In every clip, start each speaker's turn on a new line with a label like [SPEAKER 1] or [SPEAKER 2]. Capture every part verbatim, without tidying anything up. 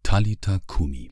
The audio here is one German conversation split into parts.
[SPEAKER 1] Talita Kumi.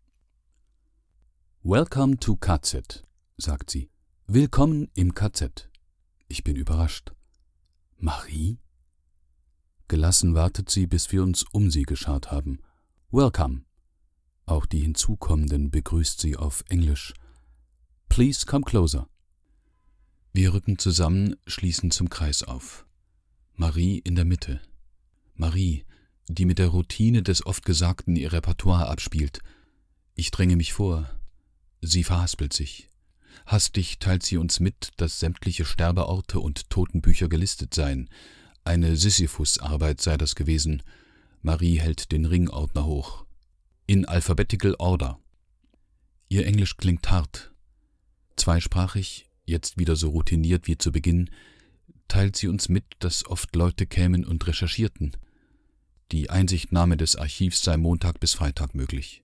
[SPEAKER 1] »Welcome to K Z«, sagt sie. »Willkommen im K Z«. Ich bin überrascht. »Marie?« Gelassen wartet sie, bis wir uns um sie geschart haben. »Welcome«. Auch die Hinzukommenden begrüßt sie auf Englisch. »Please come closer«. Wir rücken zusammen, schließen zum Kreis auf. Marie in der Mitte. Marie, die mit der Routine des oft Gesagten ihr Repertoire abspielt. Ich dränge mich vor. Sie verhaspelt sich. Hastig teilt sie uns mit, dass sämtliche Sterbeorte und Totenbücher gelistet seien. Eine Sisyphus-Arbeit sei das gewesen. Marie hält den Ringordner hoch. In alphabetical order. Ihr Englisch klingt hart. Zweisprachig, jetzt wieder so routiniert wie zu Beginn, teilt sie uns mit, dass oft Leute kämen und recherchierten. Die Einsichtnahme des Archivs sei Montag bis Freitag möglich.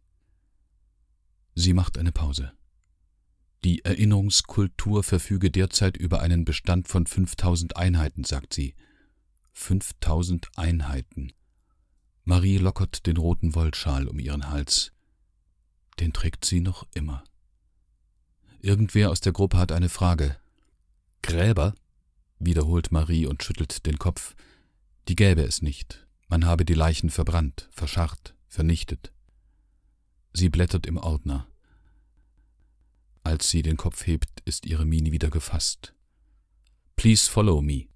[SPEAKER 1] Sie macht eine Pause. Die Erinnerungskultur verfüge derzeit über einen Bestand von fünftausend Einheiten, sagt sie. fünftausend Einheiten. Marie lockert den roten Wollschal um ihren Hals. Den trägt sie noch immer. Irgendwer aus der Gruppe hat eine Frage. »Gräber?« wiederholt Marie und schüttelt den Kopf. Die gäbe es nicht. Man habe die Leichen verbrannt, verscharrt, vernichtet. Sie blättert im Ordner. Als sie den Kopf hebt, ist ihre Miene wieder gefasst. »Please follow me.«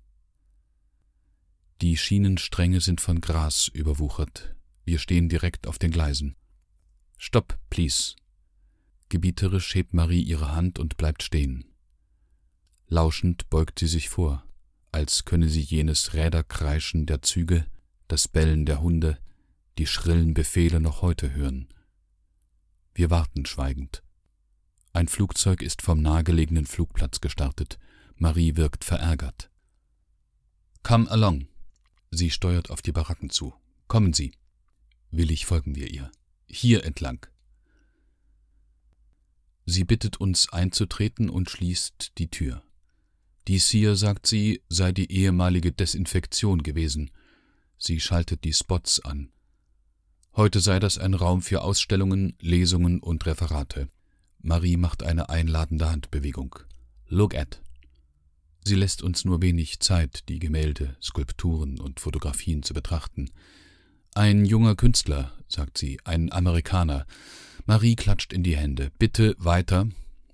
[SPEAKER 1] Die Schienenstränge sind von Gras überwuchert. Wir stehen direkt auf den Gleisen. »Stopp, please.« Gebieterisch hebt Marie ihre Hand und bleibt stehen. Lauschend beugt sie sich vor, als könne sie jenes Räderkreischen der Züge, das Bellen der Hunde, die schrillen Befehle noch heute hören. Wir warten schweigend. Ein Flugzeug ist vom nahegelegenen Flugplatz gestartet. Marie wirkt verärgert. »Come along«. Sie steuert auf die Baracken zu. »Kommen Sie.« Willig folgen wir ihr. »Hier entlang.« Sie bittet uns einzutreten und schließt die Tür. Dies hier, sagt sie, sei die ehemalige Desinfektion gewesen. Sie schaltet die Spots an. Heute sei das ein Raum für Ausstellungen, Lesungen und Referate. Marie macht eine einladende Handbewegung. »Look at«. Sie lässt uns nur wenig Zeit, die Gemälde, Skulpturen und Fotografien zu betrachten. »Ein junger Künstler«, sagt sie, »ein Amerikaner.« Marie klatscht in die Hände. »Bitte weiter.«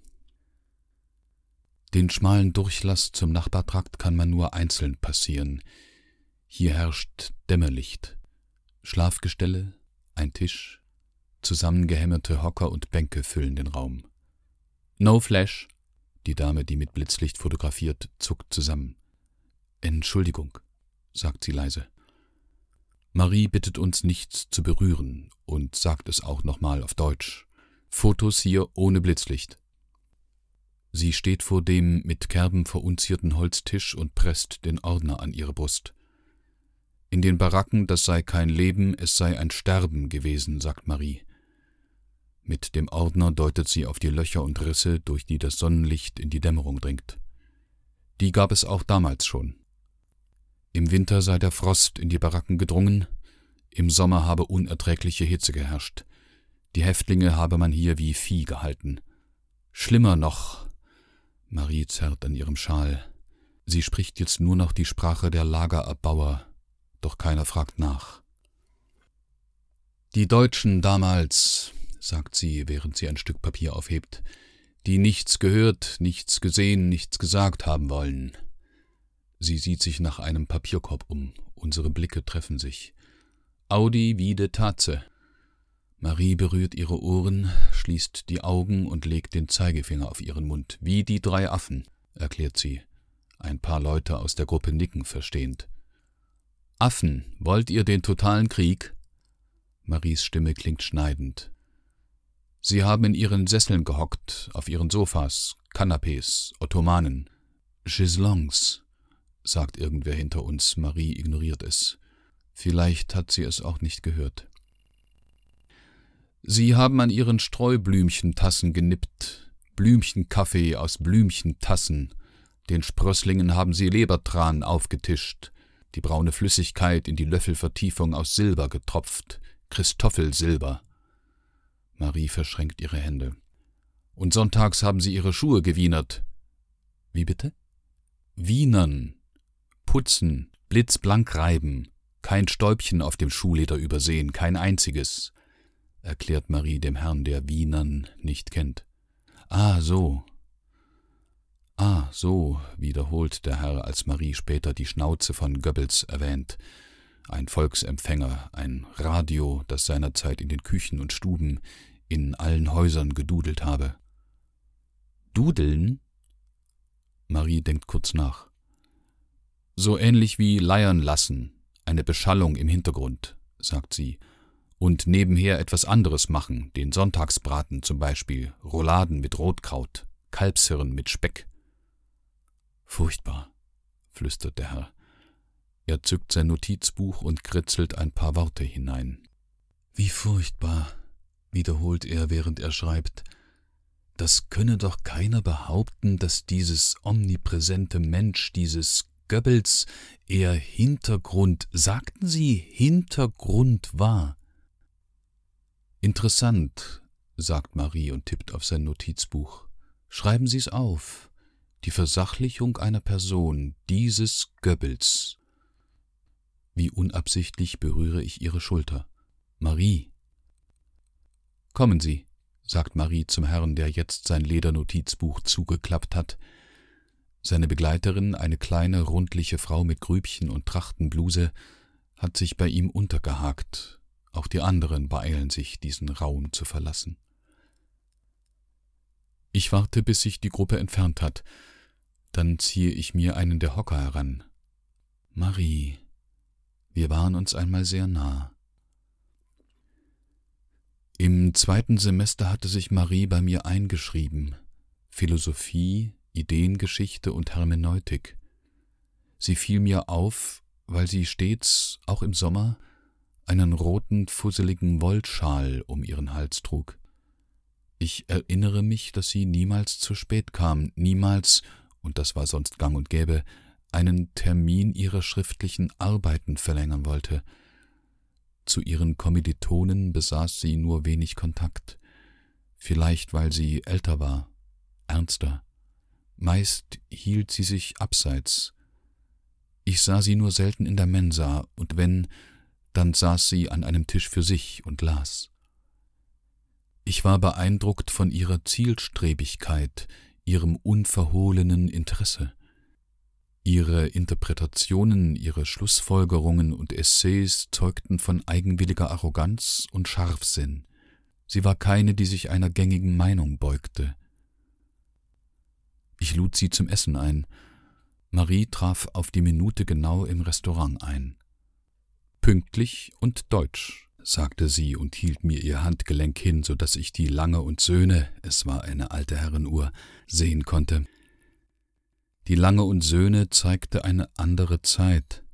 [SPEAKER 1] Den schmalen Durchlass zum Nachbartrakt kann man nur einzeln passieren. Hier herrscht Dämmerlicht. Schlafgestelle, ein Tisch, zusammengehämmerte Hocker und Bänke füllen den Raum. »No flash«, die Dame, die mit Blitzlicht fotografiert, zuckt zusammen. »Entschuldigung«, sagt sie leise. Marie bittet uns, nichts zu berühren und sagt es auch nochmal auf Deutsch. »Fotos hier ohne Blitzlicht.« Sie steht vor dem mit Kerben verunzierten Holztisch und presst den Ordner an ihre Brust. »In den Baracken, das sei kein Leben, es sei ein Sterben gewesen«, sagt Marie. Mit dem Ordner deutet sie auf die Löcher und Risse, durch die das Sonnenlicht in die Dämmerung dringt. Die gab es auch damals schon. Im Winter sei der Frost in die Baracken gedrungen, im Sommer habe unerträgliche Hitze geherrscht. Die Häftlinge habe man hier wie Vieh gehalten. Schlimmer noch, Marie zerrt an ihrem Schal. Sie spricht jetzt nur noch die Sprache der Lagererbauer, doch keiner fragt nach. Die Deutschen damals, sagt sie, während sie ein Stück Papier aufhebt, die nichts gehört, nichts gesehen, nichts gesagt haben wollen. Sie sieht sich nach einem Papierkorb um. Unsere Blicke treffen sich. Audi vide Tatze. Marie berührt ihre Ohren, schließt die Augen und legt den Zeigefinger auf ihren Mund. Wie die drei Affen, erklärt sie. Ein paar Leute aus der Gruppe nicken verstehend. Affen, wollt ihr den totalen Krieg? Maries Stimme klingt schneidend. Sie haben in ihren Sesseln gehockt, auf ihren Sofas, Kanapés, Ottomanen. Chaiselongs, sagt irgendwer hinter uns. Marie ignoriert es. Vielleicht hat sie es auch nicht gehört. Sie haben an ihren Streublümchentassen genippt, Blümchenkaffee aus Blümchentassen. Den Sprösslingen haben sie Lebertran aufgetischt, die braune Flüssigkeit in die Löffelvertiefung aus Silber getropft, Christoffelsilber. Marie verschränkt ihre Hände. »Und sonntags haben sie ihre Schuhe gewienert.« »Wie bitte?« »Wienern. Putzen, blitzblank reiben. Kein Stäubchen auf dem Schuhleder übersehen, kein einziges«, erklärt Marie dem Herrn, der Wienern nicht kennt. »Ah, so.« »Ah, so«, wiederholt der Herr, als Marie später die Schnauze von Goebbels erwähnt. Ein Volksempfänger, ein Radio, das seinerzeit in den Küchen und Stuben in allen Häusern gedudelt habe. »Dudeln?« Marie denkt kurz nach. »So ähnlich wie leiern lassen, eine Beschallung im Hintergrund«, sagt sie, »und nebenher etwas anderes machen, den Sonntagsbraten zum Beispiel, Rouladen mit Rotkraut, Kalbshirn mit Speck.« »Furchtbar«, flüstert der Herr. Er zückt sein Notizbuch und kritzelt ein paar Worte hinein. »Wie furchtbar«, wiederholt er, während er schreibt. »Das könne doch keiner behaupten, dass dieses omnipräsente Mensch, dieses Goebbels, eher Hintergrund, sagten Sie, Hintergrund war.« »Interessant«, sagt Marie und tippt auf sein Notizbuch. »Schreiben Sie es auf. Die Versachlichung einer Person, dieses Goebbels.« Wie unabsichtlich berühre ich ihre Schulter. »Marie!« »Kommen Sie«, sagt Marie zum Herrn, der jetzt sein Ledernotizbuch zugeklappt hat. Seine Begleiterin, eine kleine, rundliche Frau mit Grübchen und Trachtenbluse, hat sich bei ihm untergehakt. Auch die anderen beeilen sich, diesen Raum zu verlassen. Ich warte, bis sich die Gruppe entfernt hat. Dann ziehe ich mir einen der Hocker heran. »Marie, wir waren uns einmal sehr nah.« Im zweiten Semester hatte sich Marie bei mir eingeschrieben. Philosophie, Ideengeschichte und Hermeneutik. Sie fiel mir auf, weil sie stets, auch im Sommer, einen roten, fusseligen Wollschal um ihren Hals trug. Ich erinnere mich, dass sie niemals zu spät kam, niemals, und das war sonst gang und gäbe, einen Termin ihrer schriftlichen Arbeiten verlängern wollte. Zu ihren Kommilitonen besaß sie nur wenig Kontakt, vielleicht weil sie älter war, ernster. Meist hielt sie sich abseits. Ich sah sie nur selten in der Mensa, und wenn, dann saß sie an einem Tisch für sich und las. Ich war beeindruckt von ihrer Zielstrebigkeit, ihrem unverhohlenen Interesse. Ihre Interpretationen, ihre Schlussfolgerungen und Essays zeugten von eigenwilliger Arroganz und Scharfsinn. Sie war keine, die sich einer gängigen Meinung beugte. Ich lud sie zum Essen ein. Marie traf auf die Minute genau im Restaurant ein. »Pünktlich und deutsch«, sagte sie und hielt mir ihr Handgelenk hin, so dass ich die Lange und Söhne, es war eine alte Herrenuhr, sehen konnte. Die Lange und Söhne zeigte eine andere Zeit.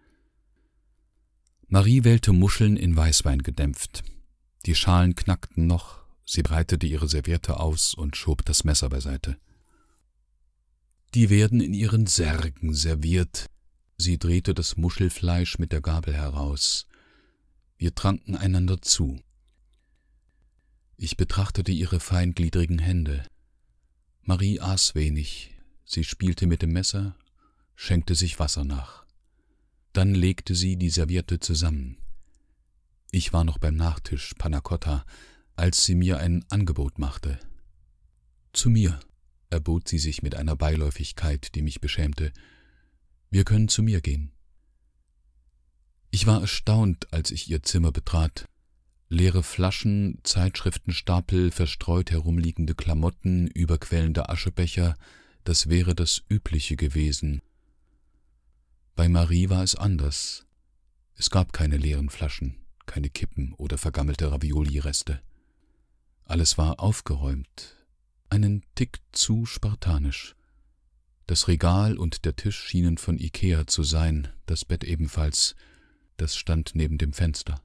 [SPEAKER 1] Marie wählte Muscheln in Weißwein gedämpft. Die Schalen knackten noch, sie breitete ihre Serviette aus und schob das Messer beiseite. »Die werden in ihren Särgen serviert.« Sie drehte das Muschelfleisch mit der Gabel heraus. Wir tranken einander zu. Ich betrachtete ihre feingliedrigen Hände. Marie aß wenig. Sie spielte mit dem Messer, schenkte sich Wasser nach. Dann legte sie die Serviette zusammen. Ich war noch beim Nachtisch, Panna Cotta, als sie mir ein Angebot machte. »Zu mir«, erbot sie sich mit einer Beiläufigkeit, die mich beschämte. »Wir können zu mir gehen.« Ich war erstaunt, als ich ihr Zimmer betrat. Leere Flaschen, Zeitschriftenstapel, verstreut herumliegende Klamotten, überquellende Aschebecher, das wäre das Übliche gewesen. Bei Marie war es anders. Es gab keine leeren Flaschen, keine Kippen oder vergammelte Ravioli-Reste. Alles war aufgeräumt, einen Tick zu spartanisch. Das Regal und der Tisch schienen von Ikea zu sein, das Bett ebenfalls, das stand neben dem Fenster.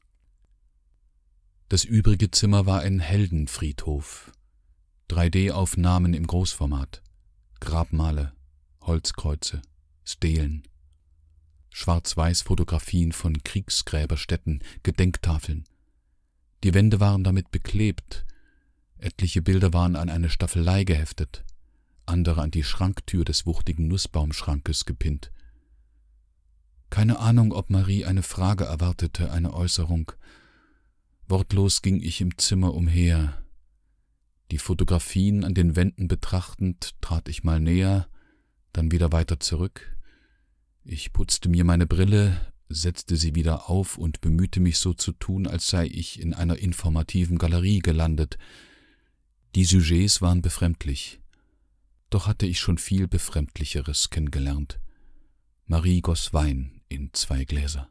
[SPEAKER 1] Das übrige Zimmer war ein Heldenfriedhof. drei D-Aufnahmen im Großformat, Grabmale, Holzkreuze, Stelen, Schwarz-Weiß-Fotografien von Kriegsgräberstätten, Gedenktafeln. Die Wände waren damit beklebt, etliche Bilder waren an eine Staffelei geheftet, andere an die Schranktür des wuchtigen Nussbaumschrankes gepinnt. Keine Ahnung, ob Marie eine Frage erwartete, eine Äußerung. Wortlos ging ich im Zimmer umher. Die Fotografien an den Wänden betrachtend, trat ich mal näher, dann wieder weiter zurück. Ich putzte mir meine Brille, setzte sie wieder auf und bemühte mich so zu tun, als sei ich in einer informativen Galerie gelandet. Die Sujets waren befremdlich. Doch hatte ich schon viel Befremdlicheres kennengelernt. Marie goss Wein in zwei Gläser.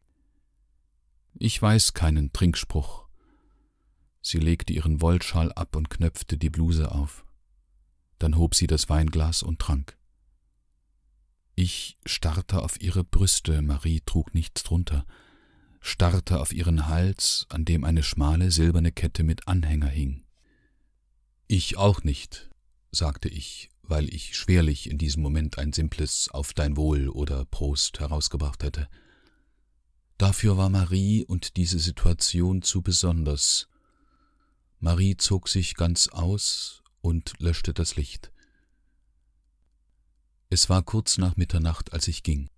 [SPEAKER 1] Ich weiß keinen Trinkspruch. Sie legte ihren Wollschal ab und knöpfte die Bluse auf. Dann hob sie das Weinglas und trank. Ich starrte auf ihre Brüste, Marie trug nichts drunter, starrte auf ihren Hals, an dem eine schmale silberne Kette mit Anhänger hing. »Ich auch nicht«, sagte ich, weil ich schwerlich in diesem Moment ein simples »Auf dein Wohl« oder »Prost« herausgebracht hätte. Dafür war Marie und diese Situation zu besonders. Marie zog sich ganz aus und löschte das Licht. Es war kurz nach Mitternacht, als ich ging.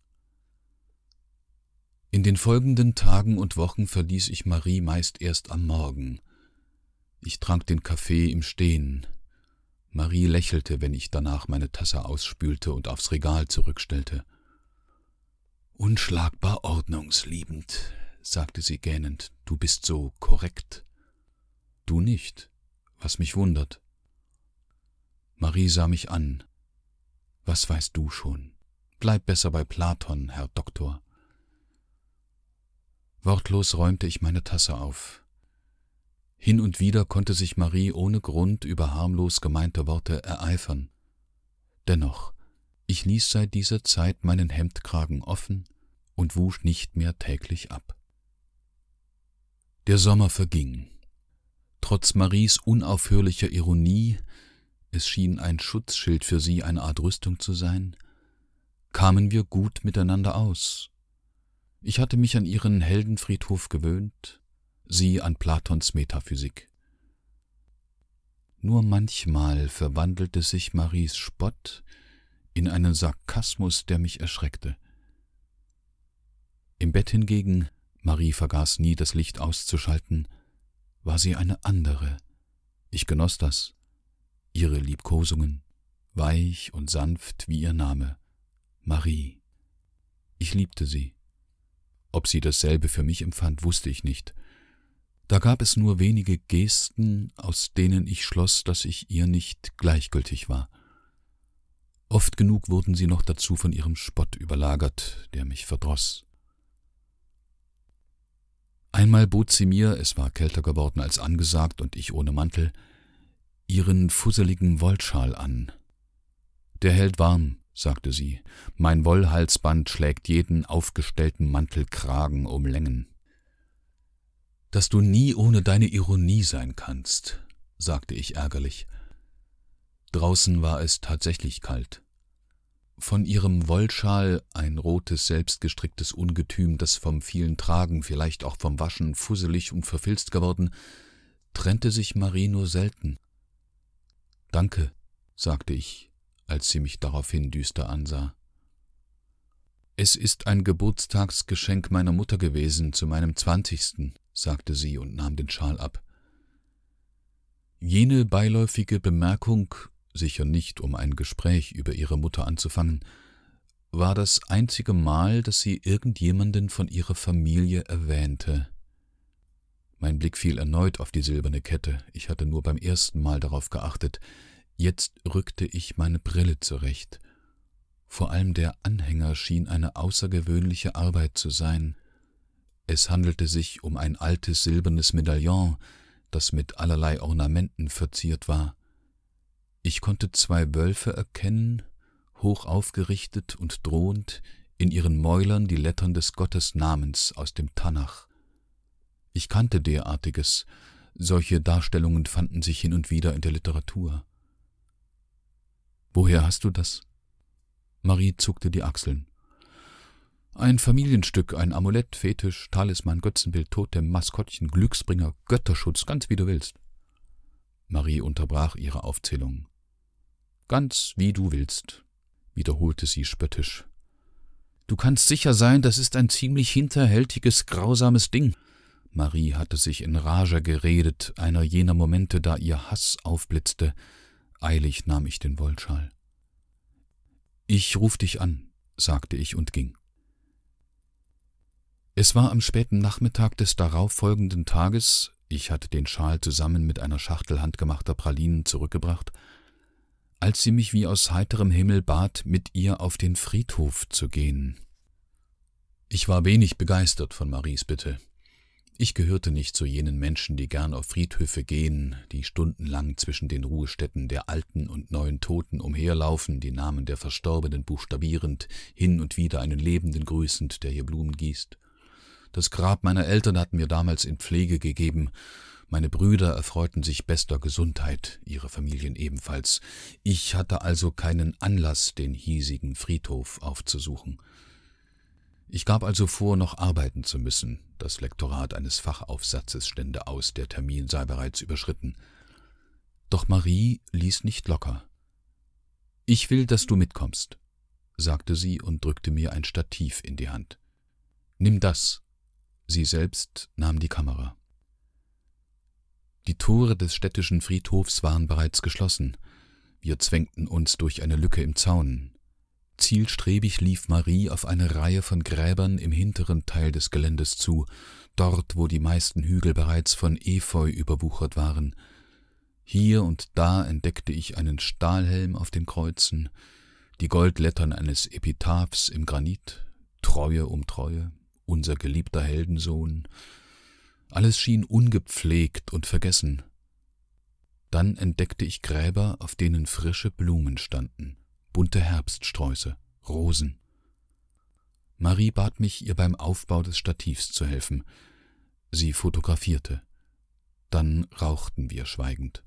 [SPEAKER 1] In den folgenden Tagen und Wochen verließ ich Marie meist erst am Morgen. Ich trank den Kaffee im Stehen. Marie lächelte, wenn ich danach meine Tasse ausspülte und aufs Regal zurückstellte. »Unschlagbar ordnungsliebend«, sagte sie gähnend, »du bist so korrekt.« »Du nicht, was mich wundert.« Marie sah mich an. »Was weißt du schon? Bleib besser bei Platon, Herr Doktor.« Wortlos räumte ich meine Tasse auf. Hin und wieder konnte sich Marie ohne Grund über harmlos gemeinte Worte ereifern. Dennoch, ich ließ seit dieser Zeit meinen Hemdkragen offen und wusch nicht mehr täglich ab. Der Sommer verging. Trotz Maries unaufhörlicher Ironie, es schien ein Schutzschild für sie, eine Art Rüstung zu sein, kamen wir gut miteinander aus. Ich hatte mich an ihren Heldenfriedhof gewöhnt, sie an Platons Metaphysik. Nur manchmal verwandelte sich Maries Spott in einen Sarkasmus, der mich erschreckte. Im Bett hingegen, Marie vergaß nie, das Licht auszuschalten, war sie eine andere. Ich genoss das. Ihre Liebkosungen, weich und sanft wie ihr Name, Marie. Ich liebte sie. Ob sie dasselbe für mich empfand, wusste ich nicht. Da gab es nur wenige Gesten, aus denen ich schloss, dass ich ihr nicht gleichgültig war. Oft genug wurden sie noch dazu von ihrem Spott überlagert, der mich verdross. Einmal bot sie mir, es war kälter geworden als angesagt und ich ohne Mantel, ihren fusseligen Wollschal an. »Der hält warm«, sagte sie, »mein Wollhalsband schlägt jeden aufgestellten Mantelkragen um Längen.« »Dass du nie ohne deine Ironie sein kannst«, sagte ich ärgerlich. Draußen war es tatsächlich kalt. Von ihrem Wollschal, ein rotes, selbstgestricktes Ungetüm, das vom vielen Tragen, vielleicht auch vom Waschen, fusselig und verfilzt geworden, trennte sich Marie nur selten. »Danke«, sagte ich, als sie mich daraufhin düster ansah. »Es ist ein Geburtstagsgeschenk meiner Mutter gewesen, zu meinem Zwanzigsten«, sagte sie und nahm den Schal ab. Jene beiläufige Bemerkung, sicher nicht, um ein Gespräch über ihre Mutter anzufangen, war das einzige Mal, dass sie irgendjemanden von ihrer Familie erwähnte. Mein Blick fiel erneut auf die silberne Kette, ich hatte nur beim ersten Mal darauf geachtet. Jetzt rückte ich meine Brille zurecht. Vor allem der Anhänger schien eine außergewöhnliche Arbeit zu sein. Es handelte sich um ein altes silbernes Medaillon, das mit allerlei Ornamenten verziert war. Ich konnte zwei Wölfe erkennen, hoch aufgerichtet und drohend, in ihren Mäulern die Lettern des Gottesnamens aus dem Tanach. Ich kannte derartiges, solche Darstellungen fanden sich hin und wieder in der Literatur. »Woher hast du das?« Marie zuckte die Achseln. Ein Familienstück, ein Amulett, Fetisch, Talisman, Götzenbild, Totem, Maskottchen, Glücksbringer, Götterschutz, ganz wie du willst. Marie unterbrach ihre Aufzählung. Ganz wie du willst, wiederholte sie spöttisch. Du kannst sicher sein, das ist ein ziemlich hinterhältiges, grausames Ding. Marie hatte sich in Rage geredet, einer jener Momente, da ihr Hass aufblitzte. Eilig nahm ich den Wollschal. »Ich ruf dich an«, sagte ich und ging. Es war am späten Nachmittag des darauffolgenden Tages, ich hatte den Schal zusammen mit einer Schachtel handgemachter Pralinen zurückgebracht, als sie mich wie aus heiterem Himmel bat, mit ihr auf den Friedhof zu gehen. Ich war wenig begeistert von Maries Bitte. Ich gehörte nicht zu jenen Menschen, die gern auf Friedhöfe gehen, die stundenlang zwischen den Ruhestätten der alten und neuen Toten umherlaufen, die Namen der Verstorbenen buchstabierend, hin und wieder einen Lebenden grüßend, der hier Blumen gießt. Das Grab meiner Eltern hat mir damals in Pflege gegeben. Meine Brüder erfreuten sich bester Gesundheit, ihre Familien ebenfalls. Ich hatte also keinen Anlass, den hiesigen Friedhof aufzusuchen. Ich gab also vor, noch arbeiten zu müssen. Das Lektorat eines Fachaufsatzes stände aus, der Termin sei bereits überschritten. Doch Marie ließ nicht locker. »Ich will, dass du mitkommst«, sagte sie und drückte mir ein Stativ in die Hand. »Nimm das.« Sie selbst nahm die Kamera. Die Tore des städtischen Friedhofs waren bereits geschlossen. Wir zwängten uns durch eine Lücke im Zaun. Zielstrebig lief Marie auf eine Reihe von Gräbern im hinteren Teil des Geländes zu, dort, wo die meisten Hügel bereits von Efeu überwuchert waren. Hier und da entdeckte ich einen Stahlhelm auf den Kreuzen, die Goldlettern eines Epitaphs im Granit, Treue um Treue, unser geliebter Heldensohn. Alles schien ungepflegt und vergessen. Dann entdeckte ich Gräber, auf denen frische Blumen standen, bunte Herbststräuße, Rosen. Marie bat mich, ihr beim Aufbau des Stativs zu helfen. Sie fotografierte. Dann rauchten wir schweigend.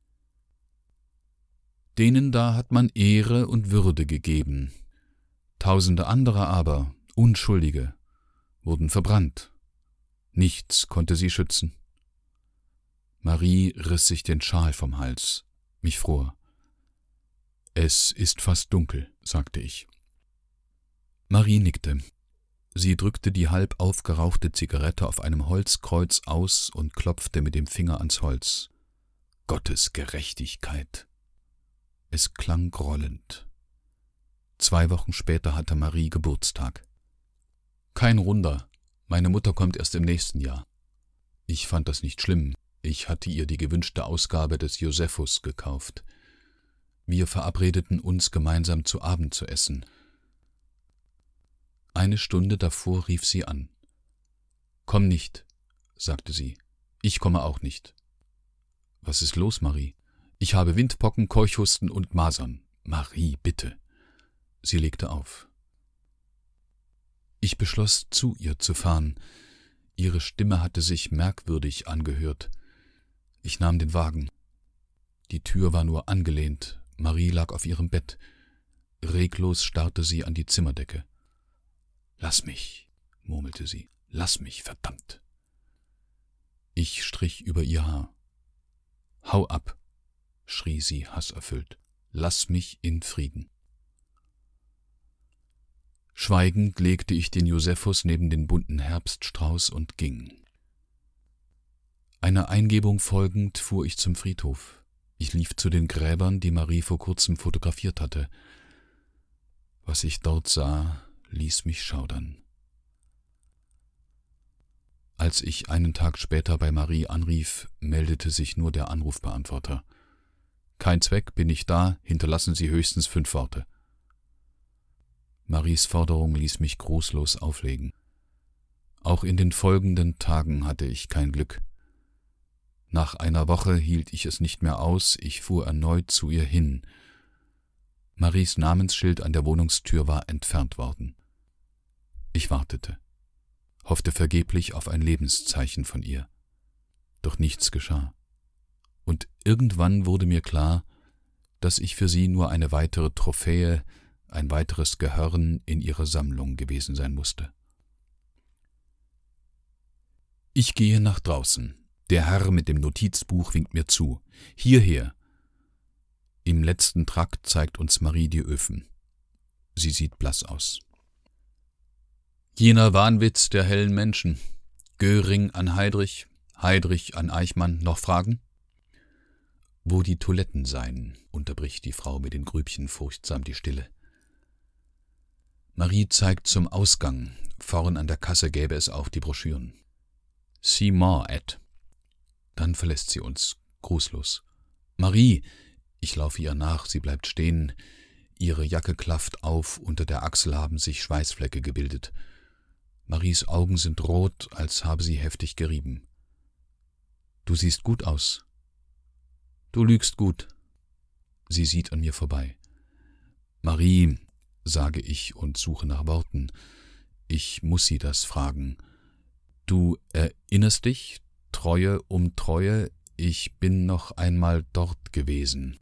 [SPEAKER 1] Denen da hat man Ehre und Würde gegeben. Tausende anderer aber, Unschuldige, wurden verbrannt. Nichts konnte sie schützen. Marie riss sich den Schal vom Hals, mich fror. »Es ist fast dunkel«, sagte ich. Marie nickte. Sie drückte die halb aufgerauchte Zigarette auf einem Holzkreuz aus und klopfte mit dem Finger ans Holz. Gottes Gerechtigkeit. Es klang grollend. Zwei Wochen später hatte Marie Geburtstag. Kein Runder, meine Mutter kommt erst im nächsten Jahr. Ich fand das nicht schlimm, ich hatte ihr die gewünschte Ausgabe des Josephus gekauft. Wir verabredeten uns, gemeinsam zu Abend zu essen. Eine Stunde davor rief sie an. »Komm nicht«, sagte sie. »Ich komme auch nicht.« »Was ist los, Marie?« »Ich habe Windpocken, Keuchhusten und Masern.« »Marie, bitte.« Sie legte auf. Ich beschloss, zu ihr zu fahren. Ihre Stimme hatte sich merkwürdig angehört. Ich nahm den Wagen. Die Tür war nur angelehnt. Marie lag auf ihrem Bett. Reglos starrte sie an die Zimmerdecke. »Lass mich«, murmelte sie. »Lass mich, verdammt!« Ich strich über ihr Haar. »Hau ab«, schrie sie hasserfüllt. »Lass mich in Frieden.« Schweigend legte ich den Josephus neben den bunten Herbststrauß und ging. Einer Eingebung folgend fuhr ich zum Friedhof. Ich lief zu den Gräbern, die Marie vor kurzem fotografiert hatte. Was ich dort sah, ließ mich schaudern. Als ich einen Tag später bei Marie anrief, meldete sich nur der Anrufbeantworter. »Kein Zweck, bin ich da, hinterlassen Sie höchstens fünf Worte.« Maries Forderung ließ mich großlos auflegen. Auch in den folgenden Tagen hatte ich kein Glück. Nach einer Woche hielt ich es nicht mehr aus, ich fuhr erneut zu ihr hin. Maries Namensschild an der Wohnungstür war entfernt worden. Ich wartete, hoffte vergeblich auf ein Lebenszeichen von ihr. Doch nichts geschah. Und irgendwann wurde mir klar, dass ich für sie nur eine weitere Trophäe, ein weiteres Gehörn in ihrer Sammlung gewesen sein musste. Ich gehe nach draußen. Der Herr mit dem Notizbuch winkt mir zu. Hierher. Im letzten Trakt zeigt uns Marie die Öfen. Sie sieht blass aus. Jener Wahnwitz der hellen Menschen. Göring an Heydrich, Heydrich an Eichmann. Noch Fragen? Wo die Toiletten seien, unterbricht die Frau mit den Grübchen furchtsam die Stille. Marie zeigt zum Ausgang. Vorn an der Kasse gäbe es auch die Broschüren. See more at. Dann verlässt sie uns, grußlos. Marie, ich laufe ihr nach, sie bleibt stehen. Ihre Jacke klafft auf, unter der Achsel haben sich Schweißflecke gebildet. Maries Augen sind rot, als habe sie heftig gerieben. Du siehst gut aus. Du lügst gut. Sie sieht an mir vorbei. Marie, sage ich und suche nach Worten. Ich muss sie das fragen. Du erinnerst dich, Treue um Treue, ich bin noch einmal dort gewesen.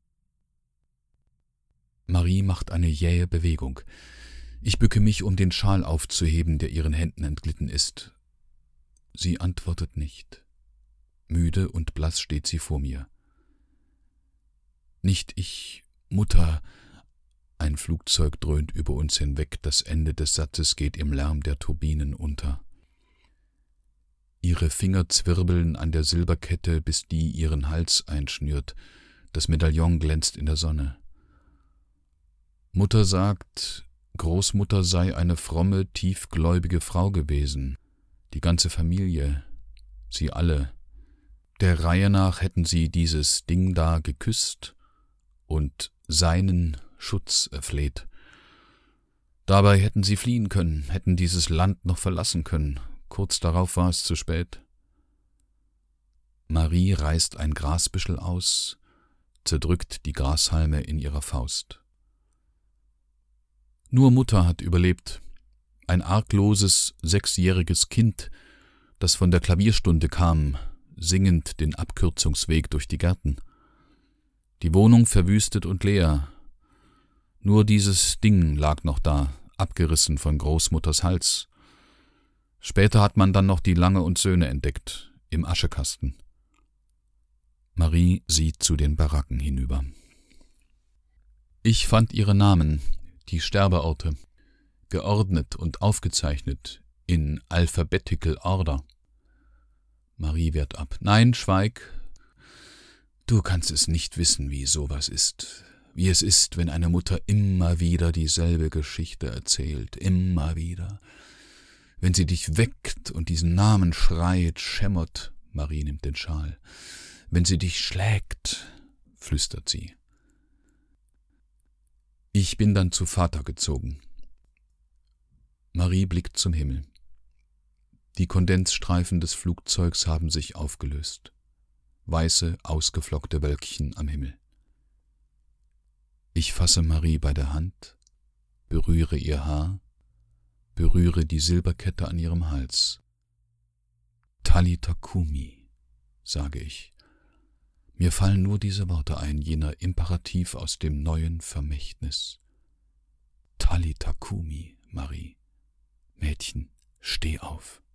[SPEAKER 1] Marie macht eine jähe Bewegung. Ich bücke mich, um den Schal aufzuheben, der ihren Händen entglitten ist. Sie antwortet nicht. Müde und blass steht sie vor mir. Nicht ich, Mutter. Ein Flugzeug dröhnt über uns hinweg, das Ende des Satzes geht im Lärm der Turbinen unter. Ihre Finger zwirbeln an der Silberkette, bis die ihren Hals einschnürt. Das Medaillon glänzt in der Sonne. Mutter sagt, Großmutter sei eine fromme, tiefgläubige Frau gewesen. Die ganze Familie, sie alle. Der Reihe nach hätten sie dieses Ding da geküsst und seinen Schutz erfleht. Dabei hätten sie fliehen können, hätten dieses Land noch verlassen können. Kurz darauf war es zu spät. Marie reißt ein Grasbüschel aus, zerdrückt die Grashalme in ihrer Faust. Nur Mutter hat überlebt, ein argloses, sechsjähriges Kind, das von der Klavierstunde kam, singend den Abkürzungsweg durch die Gärten. Die Wohnung verwüstet und leer. Nur dieses Ding lag noch da, abgerissen von Großmutters Hals. Später hat man dann noch die Lange und Söhne entdeckt, im Aschekasten. Marie sieht zu den Baracken hinüber. Ich fand ihre Namen, die Sterbeorte, geordnet und aufgezeichnet in alphabetical order. Marie wehrt ab. Nein, schweig. Du kannst es nicht wissen, wie sowas ist. Wie es ist, wenn eine Mutter immer wieder dieselbe Geschichte erzählt, immer wieder. Wenn sie dich weckt und diesen Namen schreit, schämmert, Marie nimmt den Schal. Wenn sie dich schlägt, flüstert sie. Ich bin dann zu Vater gezogen. Marie blickt zum Himmel. Die Kondensstreifen des Flugzeugs haben sich aufgelöst. Weiße, ausgeflockte Wölkchen am Himmel. Ich fasse Marie bei der Hand, berühre ihr Haar, berühre die Silberkette an ihrem Hals. Talita Kumi, sage ich. Mir fallen nur diese Worte ein, jener Imperativ aus dem neuen Vermächtnis. Talita Kumi, Marie. Mädchen, steh auf.